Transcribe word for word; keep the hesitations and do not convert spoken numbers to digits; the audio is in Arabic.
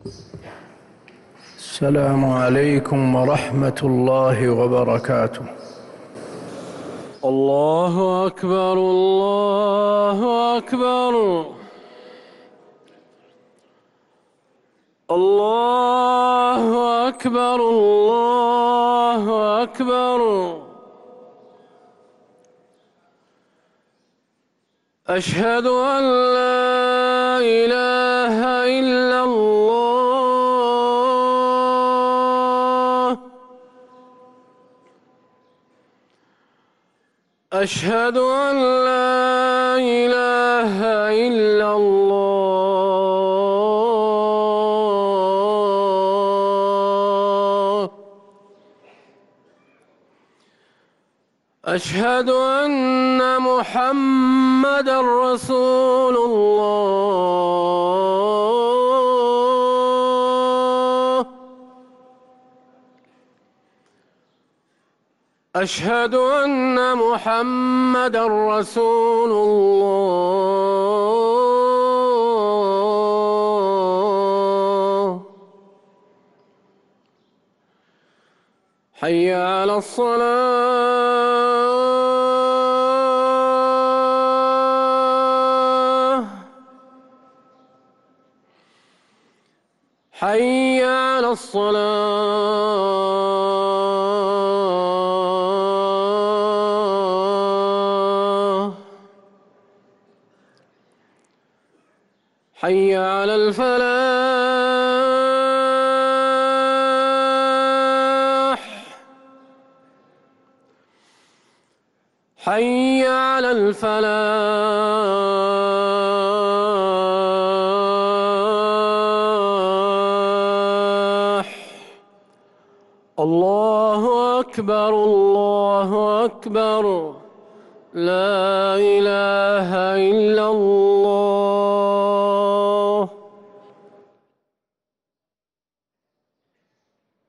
السلام عليكم ورحمة الله وبركاته. الله أكبر الله أكبر الله أكبر الله أكبر. أشهد أن لا إله إلا الله. أشهد أن لا إله إلا الله. أشهد أن محمدًا رسول الله. أشهد أن محمدًا رسول الله. حي على الصلاة. حي على الصلاة. حي على الفلاح. حي على الفلاح. الله أكبر الله أكبر. لا إله إلا الله.